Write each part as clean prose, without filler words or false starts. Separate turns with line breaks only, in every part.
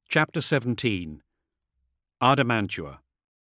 Chapter 17. Ardamantua.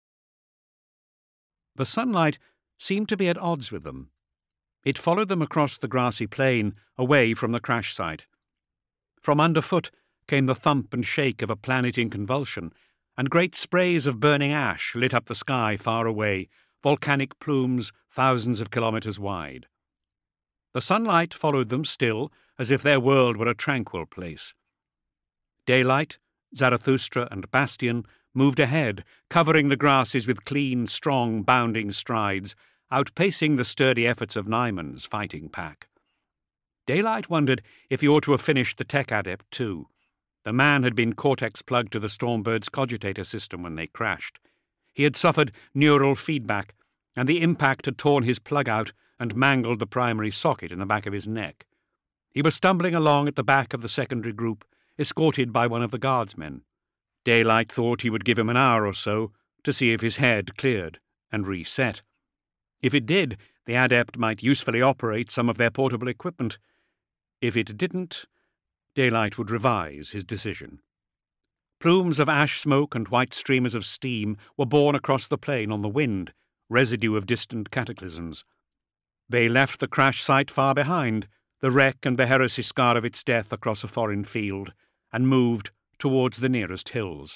The sunlight seemed to be at odds with them. It followed them across the grassy plain, away from the crash site. From underfoot came the thump and shake of a planet in convulsion, and great sprays of burning ash lit up the sky far away, volcanic plumes thousands of kilometres wide. The sunlight followed them still, as if their world were a tranquil place. Daylight, Zarathustra and Bastion moved ahead, covering the grasses with clean, strong, bounding strides, outpacing the sturdy efforts of Nyman's fighting pack. Daylight wondered if he ought to have finished the tech adept too. The man had been Cortex plugged to the Stormbird's cogitator system when they crashed. He had suffered neural feedback, and the impact had torn his plug out and mangled the primary socket in the back of his neck. He was stumbling along at the back of the secondary group, escorted by one of the guardsmen. Daylight thought he would give him an hour or so to see if his head cleared and reset. If it did, the adept might usefully operate some of their portable equipment. If it didn't, Daylight would revise his decision. Plumes of ash smoke and white streamers of steam were borne across the plain on the wind, residue of distant cataclysms. They left the crash site far behind, the wreck and the heresy scar of its death across a foreign field, and moved towards the nearest hills.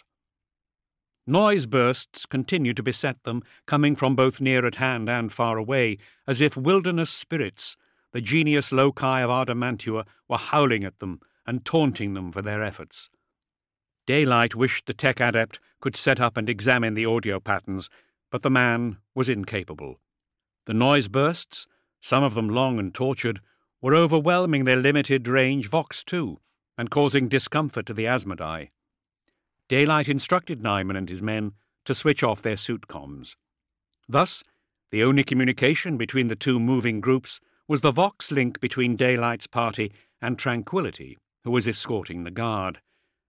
Noise bursts continued to beset them, coming from both near at hand and far away, as if wilderness spirits, the genius loci of Ardamantua, were howling at them and taunting them for their efforts. Daylight wished the tech adept could set up and examine the audio patterns, but the man was incapable. The noise bursts, some of them long and tortured, were overwhelming their limited-range Vox too, and causing discomfort to the Asmodai. Daylight instructed Nyman and his men to switch off their suit comms. Thus, the only communication between the two moving groups was the Vox link between Daylight's party and Tranquility, who was escorting the guard.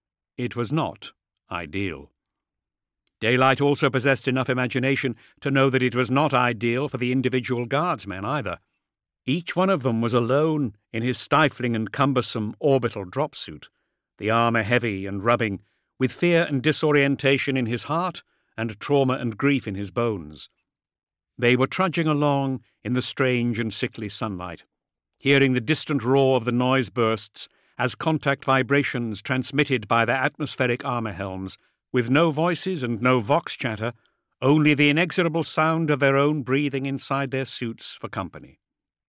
It was not ideal. Daylight also possessed enough imagination to know that it was not ideal for the individual guardsmen either. Each one of them was alone in his stifling and cumbersome orbital drop suit, the armour heavy and rubbing, with fear and disorientation in his heart and trauma and grief in his bones. They were trudging along in the strange and sickly sunlight, hearing the distant roar of the noise bursts as contact vibrations transmitted by their atmospheric armour helms, with no voices and no Vox chatter, only the inexorable sound of their own breathing inside their suits for company.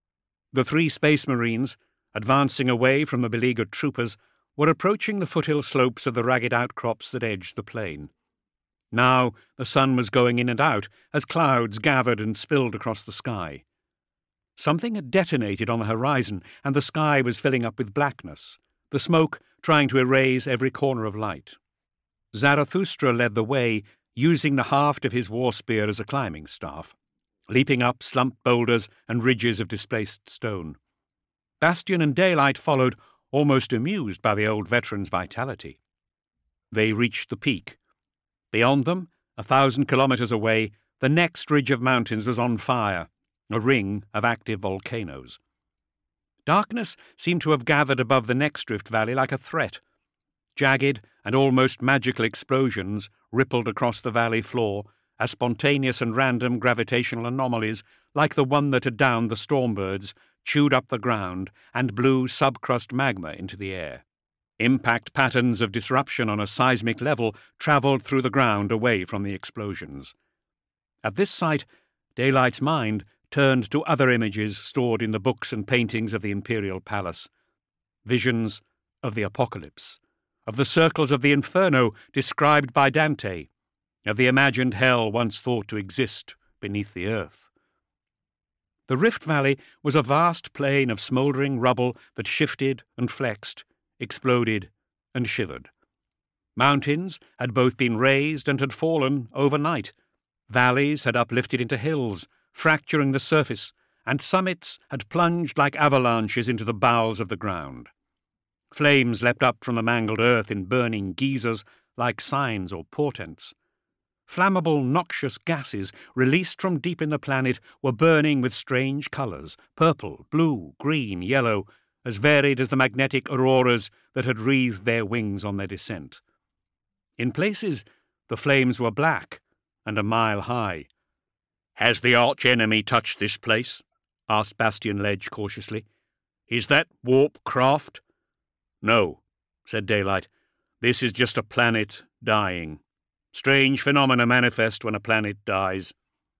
The three Space Marines, advancing away from the beleaguered troopers, were approaching the foothill slopes of the ragged outcrops that edged the plain. Now the sun was going in and out as clouds gathered and spilled across the sky. Something had detonated on the horizon, and the sky was filling up with blackness, the smoke trying to erase every corner of light. Zarathustra led the way, using the haft of his war spear as a climbing staff, leaping up slumped boulders and ridges of displaced stone. Bastion and Daylight followed, almost amused by the old veteran's vitality. They reached the peak. Beyond them, 1,000 kilometres away, the next ridge of mountains was on fire, a ring of active volcanoes. Darkness seemed to have gathered above the next rift valley like a threat. Jagged and almost magical explosions rippled across the valley floor as spontaneous and random gravitational anomalies, like the one that had downed the Stormbirds, chewed up the ground and blew subcrust magma into the air. Impact patterns of disruption on a seismic level travelled through the ground away from the explosions. At this sight, Daylight's mind turned to other images stored in the books and paintings of the Imperial Palace. Visions of the Apocalypse, of the circles of the Inferno described by Dante, of the imagined hell once thought to exist beneath the earth. The Rift Valley was a vast plain of smouldering rubble that shifted and flexed, exploded and shivered. Mountains had both been raised and had fallen overnight. Valleys had uplifted into hills, fracturing the surface, and summits had plunged like avalanches into the bowels of the ground. Flames leapt up from the mangled earth in burning geysers like signs or portents. Flammable, noxious gases released from deep in the planet were burning with strange colours, purple, blue, green, yellow, as varied as the magnetic auroras that had wreathed their wings on their descent. In places, the flames were black and a mile high. "Has the arch-enemy touched this place?" asked Bastian Ledge cautiously. "Is that warp craft?" "No," said Daylight. "This is just a planet dying. Strange phenomena manifest when a planet dies."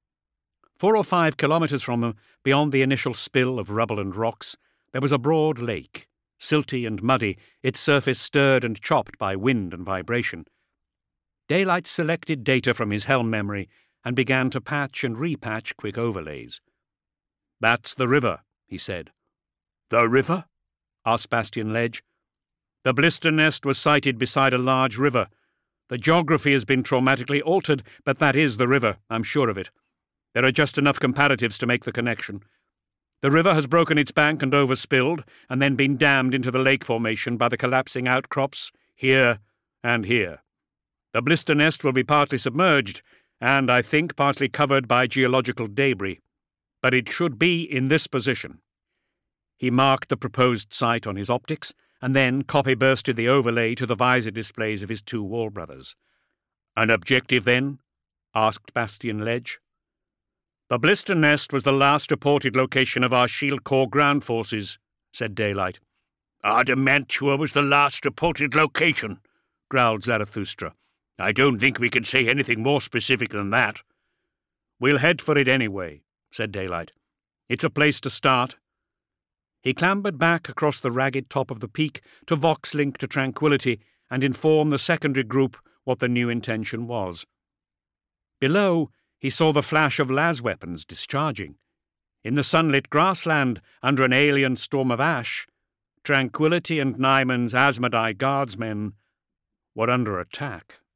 4 or 5 kilometres from them, beyond the initial spill of rubble and rocks, there was a broad lake, silty and muddy, its surface stirred and chopped by wind and vibration. Daylight selected data from his helm memory and began to patch and repatch quick overlays. "That's the river," he said. "The river?" asked Bastian Ledge. "The blister nest was sighted beside a large river. The geography has been traumatically altered, but that is the river, I'm sure of it. There are just enough comparatives to make the connection. The river has broken its bank and overspilled, and then been dammed into the lake formation by the collapsing outcrops here and here. The blister nest will be partly submerged, and, I think, partly covered by geological debris, but it should be in this position." He marked the proposed site on his optics, and then copy-bursted the overlay to the visor displays of his 2 wall brothers. "An objective, then?" asked Bastian Ledge. "The blister nest was the last reported location of our Shield Corps ground forces," said Daylight. "Adamantua was the last reported location," growled Zarathustra. "I don't think we can say anything more specific than that." "We'll head for it anyway," said Daylight. "It's a place to start." He clambered back across the ragged top of the peak to vox-link to Tranquility and inform the secondary group what the new intention was. Below, he saw the flash of las weapons discharging. In the sunlit grassland, under an alien storm of ash, Tranquility and Nyman's Asmodai guardsmen were under attack.